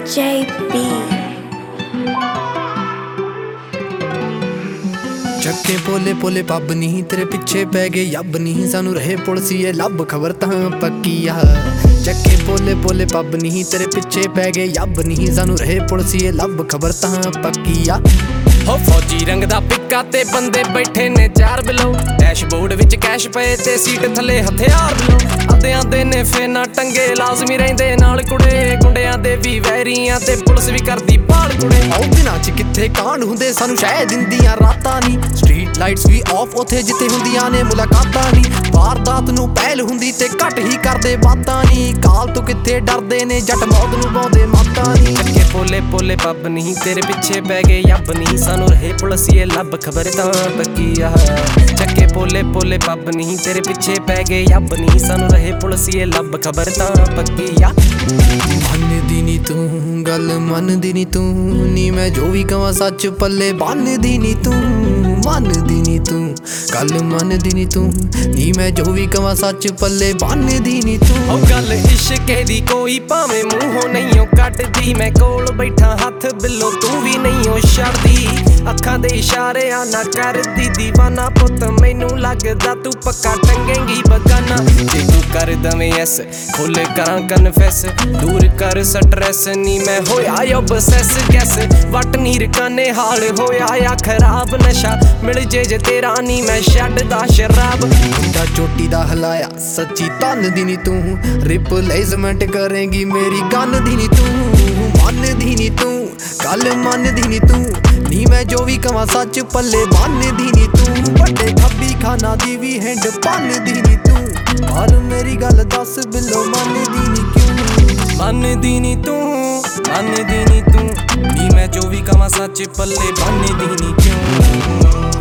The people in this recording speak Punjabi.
JB ਚੱਕੇ ਪੋਲੇ ਪੋਲੇ ਪੱਬ ਨਹੀਂ ਤੇਰੇ ਪਿੱਛੇ ਪੈ ਗਏ ਯੱਬ ਨਹੀਂ ਸਾਨੂੰ ਰਹੇ ਪੁਲਸੀਏ ਲੱਭ ਖਬਰ ਤਾਂ ਪੱਕੀ ਆ। ਚੱਕੇ ਪੋਲੇ ਪੋਲੇ ਪੱਬ ਨਹੀਂ ਤੇਰੇ ਪਿੱਛੇ ਪੈ ਗਏ ਯੱਬ ਨਹੀਂ ਸਾਨੂੰ ਰਹੇ ਪੁਲਸੀਏ ਲੱਭ ਖਬਰ ਤਾਂ ਪੱਕੀ ਆ। ਹੋ ਫੌਜੀ ਰੰਗ ਦਾ ਪਿੱਕਾ ਤੇ ਬੰਦੇ ਬੈਠੇ ਨੇ ਚਾਰ ਬਿਲੋ ਡੈਸ਼ਬੋਰਡ ਵਿੱਚ ਕੈਸ਼ ਪਏ ਤੇ ਸੀਟ ਥੱਲੇ ਹਥਿਆਰ ਬਿਲੋ ਅੱਧਿਆਂ ਦੇ ਨੇ ਫੇਨਾ ਟੰਗੇ ਲਾਜ਼ਮੀ ਰਹਿੰਦੇ ਨਾਲ ਕੁੜੇ ਗੁੰਡਿਆਂ ਦੇ ਵੀ ਵੈਰੀਆਂ ਤੇ ਪੁਲਿਸ ਵੀ ਕਰਦੀ ਭਾਲ ਕੁੜੇ। ਆਉ ਦਿਨਾਂ ਚ ਕਿੱਥੇ ਕਾਂਡ ਹੁੰਦੇ ਸਾਨੂੰ ਸ਼ਹਿ ਦਿੰਦੀਆਂ ਰਾਤਾਂ ਨੀ ਸਟਰੀਟ ਲਾਈਟਸ ਵੀ ਆਫ ਉਥੇ ਜਿੱਥੇ ਹੁੰਦੀਆਂ ਨੇ ਮੁਲਾਕਾਤਾਂ ਨੀ ਵਾਰਦਾਤ ਨੂੰ ਪਹਿਲ ਹੁੰਦੀ ਤੇ ਘੱਟ ਹੀ ਕਰਦੇ ਬਾਤਾਂ ਨੀ ਕਾਲ ਤੋਂ ਕਿੱਥੇ ਡਰਦੇ ਨੇ ਜੱਟ ਮੌਤ ਨੂੰ ਪਾਉਂਦੇ ਮਾਤਾਂ ਨੀ। ਚੱਕੇ ਪੋਲੇ ਪੋਲੇ ਪੱਬ ਨਹੀਂ ਤੇਰੇ ਪਿੱਛੇ ਪੈ ਗਏ ਯੱਬ ਨਹੀਂ ਸਾਨੂੰ ਰਹੇ ਪੁਲਸੀਏ ਲੱਭ ਖਬਰ ਤਾਂ ਪੱਕੀ ਆ। ਚੱਕੇ ਪੋਲੇ ਪੋਲੇ ਪੱਬ ਨਹੀਂ ਤੇਰੇ ਪਿੱਛੇ ਪੈ ਗਏ ਯੱਬ ਨਹੀਂ ਸਾਨੂੰ ਰਹੇ ਪੁਲਸੀਏ ਲੱਭ ਖਬਰ ਤਾਂ ਪੱਕੀ ਆ। ਮੰਨਦੀ ਨੀ ਤੂੰ ਗੱਲ ਮੰਨਦੀ ਨੀ ਤੂੰ ਨੀ ਮੈਂ ਜੋ ਵੀ ਕਵਾਂ ਸੱਚ ਪੱਲੇ ਬੰਨਦੀ ਨੀ ਤੂੰ ਮੰਨਦੀ ਨੀ ਤੂੰ ਗੱਲ ਮੰਨਦੀ ਨੀ ਤੂੰ ਨੀ ਮੈਂ ਜੋ ਵੀ ਕਵਾਂ ਸੱਚ ਪੱਲੇ ਬੰਨਦੀ ਨੀ ਤੂੰ। ਉਹ ਗੱਲ ਇਸ਼ਕੇ ਦੀ ਕੋਈ ਭਾਵੇਂ ਮੂੰਹੋਂ ਨਹੀਂ ਕੱਢਦੀ ਮੈਂ ਕੋਲ ਬੈਠਾ ਹੱਥ ਬਿੱਲੋ ਤੂੰ ਵੀ ਨਹੀਂ ਛੱਡਦੀ ਅੱਖਾਂ ਦੇ ਇਸ਼ਾਰਿਆਂ ਨਾ ਕਰਦੀ ਦੀਵਾਨਾ ਪੁੱਤ ਮੈਨੂੰ ਲੱਗਦਾ ਤੂੰ ਪੱਕਾ ਟੰਗੇਂਗੀ ਬਗਾਨਾ ਜੇ ਤੂੰ ਕਰ ਦਵੇਂ ਐਸ ਖੋਲੇ ਕਰਾਂ ਕਨਫੈਸ ਦੂਰ ਕਰ ਸਟ੍ਰੈਸ ਨੀ ਮੈਂ ਹੋਇਆ ਓਬਸੈਸ ਗੈਸ ਵਟ ਨੀਰ ਕਾਨੇ ਹਾਲ ਹੋਇਆ ਆ ਖਰਾਬ ਨਸ਼ਾ ਮਿਲ ਜੇ ਤੇਰਾ ਨੀ ਮੈਂ ਛੱਡਦਾ ਸ਼ਰਾਬ। ਮੁੰਡਾ ਚੋਟੀ ਦਾ ਹਲਾਇਆ ਸੱਚੀ ਤਨ ਦੀ ਨੀ ਤੂੰ ਰਿਪਲੇਸਮੈਂਟ ਕਰੇਂਗੀ ਮੇਰੀ ਗਨ ਦੀ ਨੀ ਤੂੰ ਮੰਨਦੀ ਨੀ ਤੂੰ ਗੱਲ ਮੰਨਦੀ ਨੀ ਤੂੰ ਨੀ ਮੈਂ ਜੋ ਵੀ ਕਵਾਂ ਸੱਚ ਪੱਲੇ ਬੰਨਦੀ ਨੀ ਤੂੰ ਵੱਡੇ ਖੱਬੀ ਖਾਨਾ ਦੀ ਵੀ ਹੈਂਡ ਭੰਨਦੀ ਨੀ ਤੂੰ ਪਰ ਮੇਰੀ ਗੱਲ ਦੱਸ ਬਿੱਲੋ ਮੰਨਦੀ ਨੀ ਕਿਉਂ ਮੰਨਦੀ ਨੀ ਤੂੰ ਮੰਨਦੀ ਨੀ ਤੂੰ ਨੀ ਮੈਂ ਜੋ ਵੀ ਕਵਾਂ ਸੱਚ ਪੱਲੇ ਬੰਨਦੀ ਨੀ ਕਿਉਂ।